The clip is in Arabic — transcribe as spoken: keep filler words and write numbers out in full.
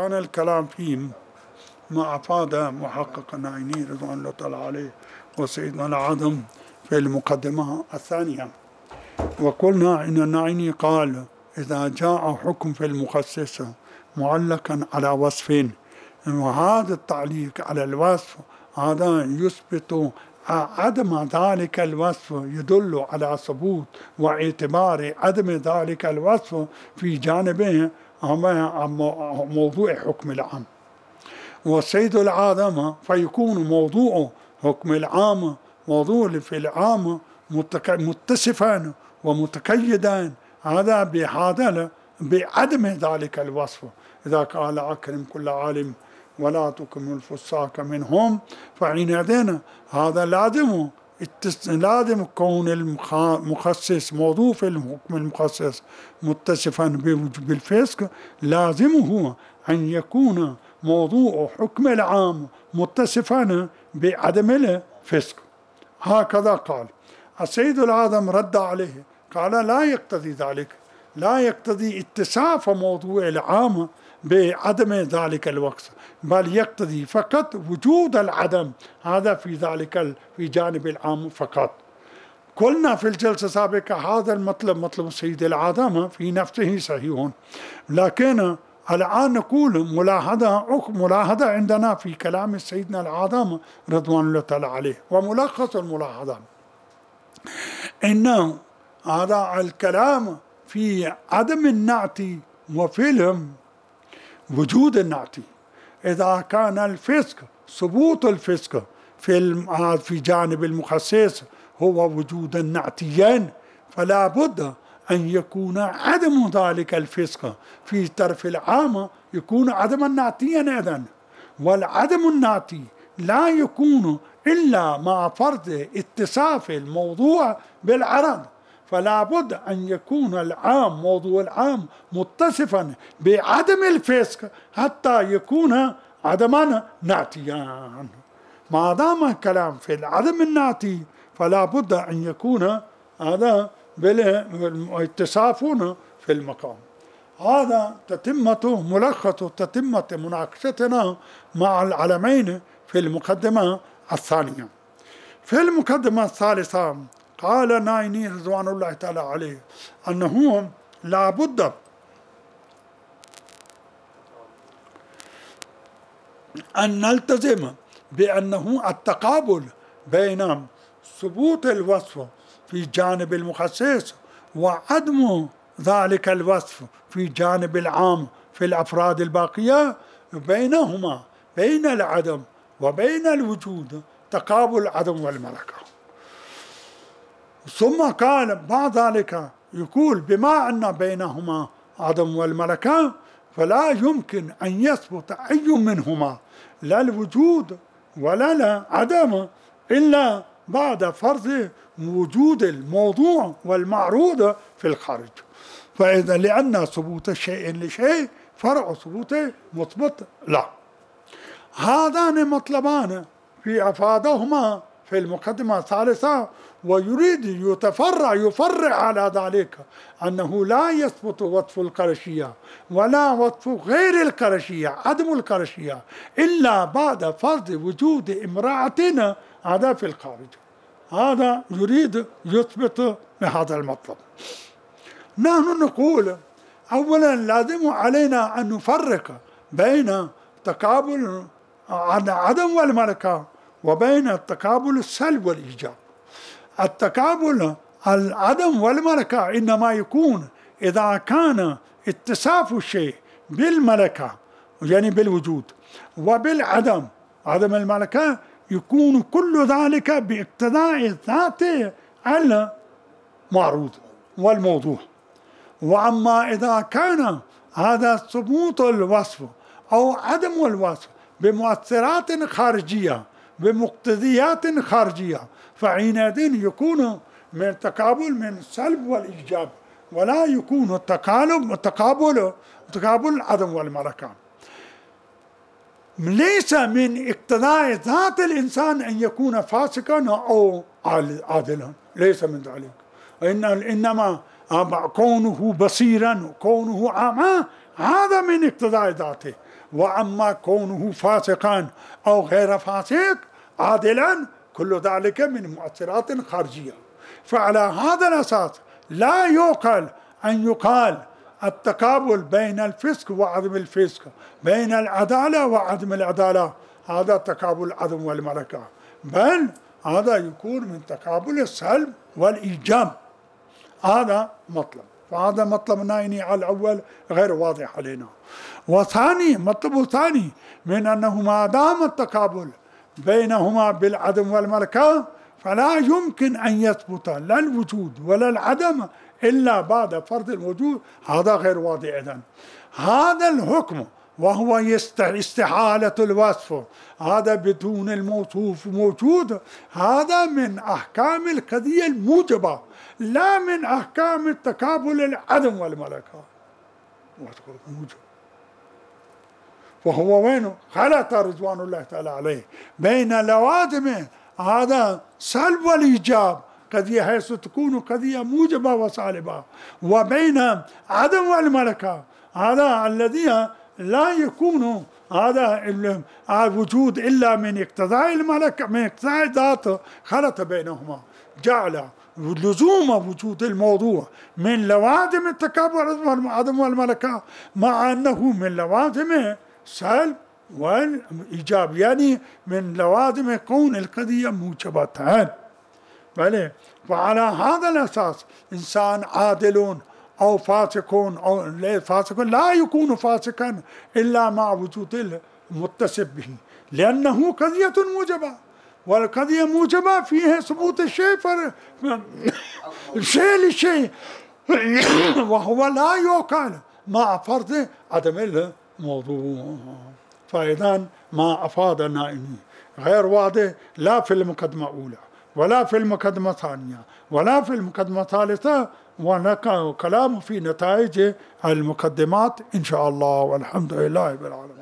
كان الكلام فيه ما أفاد محقق النعيني رضوان الله تعالى عليه وسيدنا العظم في المقدمة الثانية. وقلنا إن النعيني قال إذا جاء حكم في المخصص معلقا على وصفين، وهذا التعليق على الوصف هذا يثبت عدم ذلك الوصف، يدل على ثبوت واعتبار عدم ذلك الوصف في جانبه موضوع حكم العام. والسيد العظم فيكون موضوع حكم العام موضوع في العام متصفا ومتقيدا هذا بهذا بعدم ذلك الوصف. إذا قال أكرم كل عالم ولا تكرم الفساق منهم فحينئذ هذا لازم لازم كون المخصص موضوع في الحكم المخصص متصفا بالفسق، لازم هو أن يكون موضوع حكم العام متصفا بعدم الفسق. هكذا قال السيد العظم، رد عليه قال لا يقتضي ذلك، لا يقتضي اتصاف موضوع العام بعدم ذلك الوصف، بل يقتضي فقط وجود العدم هذا في ذلك في جانب العام فقط. قلنا في الجلسة السابقة هذا المطلب مطلب السيد العظم في نفسه صحيح، لكن الآن نقول ملاحظة ملاحظة عندنا في كلام سيدنا العظم رضوان الله تعالى عليه. وملخص الملاحظة إن هذا الكلام في عدم النعت وفي وجود النعت. إذا كان الفسق ثبوت الفسق في في جانب المخصص هو وجود النعتيين، فلا بد أن يكون عدم ذلك الفسق في طرف العام يكون عدم النعتيا أيضا. والعدم النعتي لا يكون إلا مع فرض اتصاف الموضوع بالعرض، فلا بد أن يكون العام موضوع العام متصفا بعدم الفسق حتى يكون عدما نعتيا. ما دام الكلام في العدم النعتي فلا بد أن يكون هذا بالاتصافون في المقام. هذا تتمة ملخص تتمة مناقشتنا مع العلمين في المقدمة الثانية. في المقدمة الثالثة قال النعيني رضوان الله تعالى عليه أنه لا بد أن نلتزم بأنه التقابل بين ثبوت الوصف في جانب المخصص وعدم ذلك الوصف في جانب العام في الأفراد الباقية، بينهما بين العدم وبين الوجود تقابل العدم والملكة. ثم قال بعد ذلك يقول بما أن بينهما عدم والملكة فلا يمكن أن يثبت أي منهما لا الوجود ولا العدم إلا بعد فرض وجود الموضوع والمعروض في الخارج. فإذا لأن ثبوت الشيء لشيء فرع ثبوت مثبت له. هذان مطلبان في أفادهما في المقدمة الثالثة، ويريد يتفرع يفرع على ذلك أنه لا يثبت وصف القرشية ولا وصف غير القرشية عدم القرشية إلا بعد فرض وجود امرأة هذا في الخارج. هذا يريد يثبت بهذا المطلب. نحن نقول أولا لازم علينا أن نفرق بين تقابل العدم والملكة وبين التقابل السلب والإيجاب. التقابل العدم والملكة إنما يكون إذا كان اتصاف الشيء بالملكة يعني بالوجود وبالعدم عدم الملكة يكون كل ذلك باقتضاء الذات على المعروض والموضوع. وأما إذا كان هذا ثبوت الوصف أو عدم الوصف بمؤثرات خارجية بمقتضيات خارجية فحينئذ يكون من تقابل من السلب والإيجاب، ولا يكون التقابل تقابل تقابل العدم والملكة. ليس من اقتضاء ذات الإنسان أن يكون فاسقا أو عادلا، ليس من ذلك. إن إنما كونه بصيرا وكونه أعمى هذا من اقتضاء ذاته. وأما كونه فاسقا أو غير فاسق عادلا كل ذلك من مؤثرات خارجية. فعلى هذا الأساس لا يعقل أن يقال التقابل بين الفسق وعدم الفسق، بين العدالة وعدم العدالة، هذا تقابل العدم والملكة، بل هذا يكون من تقابل السلب والإيجاب. هذا مطلب، فهذا مطلبنا يعني على الأول غير واضح علينا. وثاني مطلب ثاني من أنه ما دام التقابل بينهما بالعدم والملكة فلا يمكن أن يثبت لا الوجود ولا العدم إلا بعد فرض الوجود، هذا غير واضح. إذن هذا الحكم وهو استحالة الوصف، هذا بدون الموصوف موجود، هذا من أحكام القضية الموجبة لا من أحكام التقابل العدم والملكة. موجب وهو وينه؟ خلط رضوان الله تعالى عليه بين لوازم هذا سلب والإيجاب قضية حيث تكون قضية موجبة وسالبة، وبين عدم والملكة هذا الذي لا يكون هذا الوجود إلا من اقتضاء الملكة، من اقتضاء ذاته، خلط بينهما، جعل لزوم وجود الموضوع من لوازم التكابر والعدم والملكة مع أنه من لوازم سلب والإيجاب، يعني من لوازم كون القضية موجبتان. بله، وعلى هذا الأساس إنسان عادل أو فاسق أو لا فاسق لا يكون فاسقا إلا مع وجود المتصف به، لأنه قضية موجبة، والقضية موجبة فيها ثبوت الشيء الشيء للشيء وهو لا يعقل مع فرض عدم الموضوع. فإذا ما أفاد النائمي غير واضح لا في المقدمة الأولى ولا في المقدمة الثانية ولا في المقدمة الثالثة، وكلام في نتائج المقدمات إن شاء الله، والحمد لله رب العالمين.